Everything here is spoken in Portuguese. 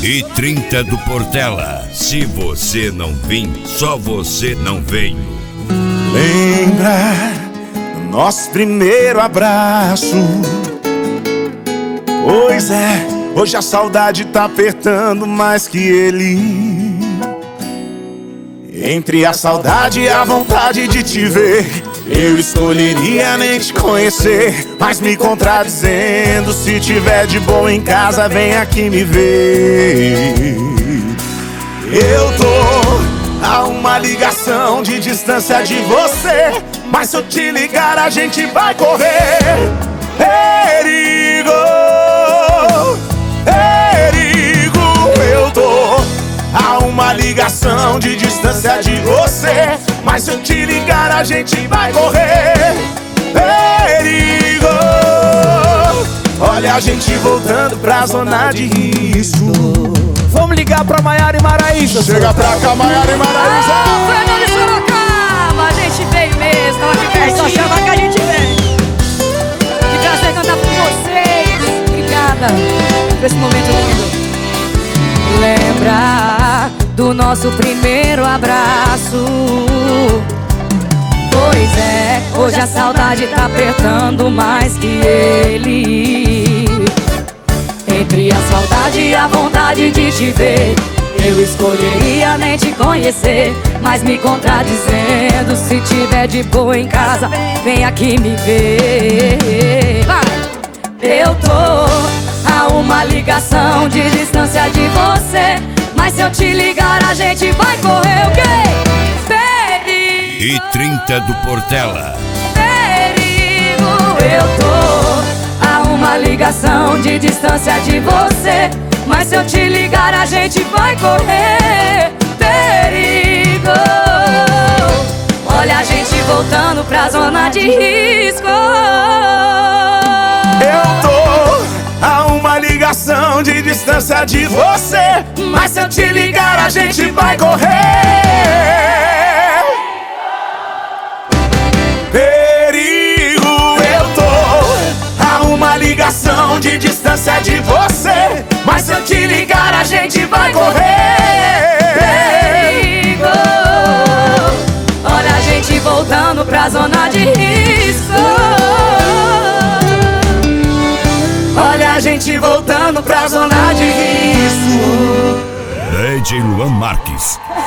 e 30 do Portela. Se você não vir, só você não vem. Lembra do nosso primeiro abraço? Pois é, hoje a saudade tá apertando mais que ele. Entre a saudade e a vontade de te ver, eu escolheria nem te conhecer, mas me contradizendo. Se tiver de boa em casa, vem aqui me ver. Eu tô a uma ligação de distância de você, mas se eu te ligar a gente vai correr. Perigo, perigo. Eu tô a uma ligação de distância de você, mas se eu te ligar a gente vai correr. Perigo. Olha a gente voltando pra zona de risco. Vamos ligar pra Maiara e Maraísa. Chega pra cá, Maiara e Maraísa. Fernando de Sorocaba, a gente veio mesmo, tava aqui pertinho. Só chama que a gente vem. Que prazer cantar com vocês. Obrigada por esse momento lindo. Lembra do nosso primeiro abraço? Pois é, hoje a saudade tá apertando mais que ele. Entre a saudade e a vontade de te ver, eu escolheria nem te conhecer, mas me contradizendo. Se tiver de boa em casa, vem aqui me ver. Eu tô a uma ligação de distância de você, mas se eu te ligar a gente vai correr o quê? Perigo. E 30 do Portela. Perigo. Eu tô a uma ligação de distância de você, mas se eu te ligar a gente vai correr. Perigo. Olha a gente voltando pra zona de risco. Eu tô a uma ligação de distância de você, mas se eu te ligar a gente vai correr. Perigo. Eu tô a uma ligação de distância de você, mas se eu te ligar a gente vai correr. Perigo. Olha a gente voltando pra zona de risco. Olha a gente voltando pra zona de risco. DJ Luan Marques.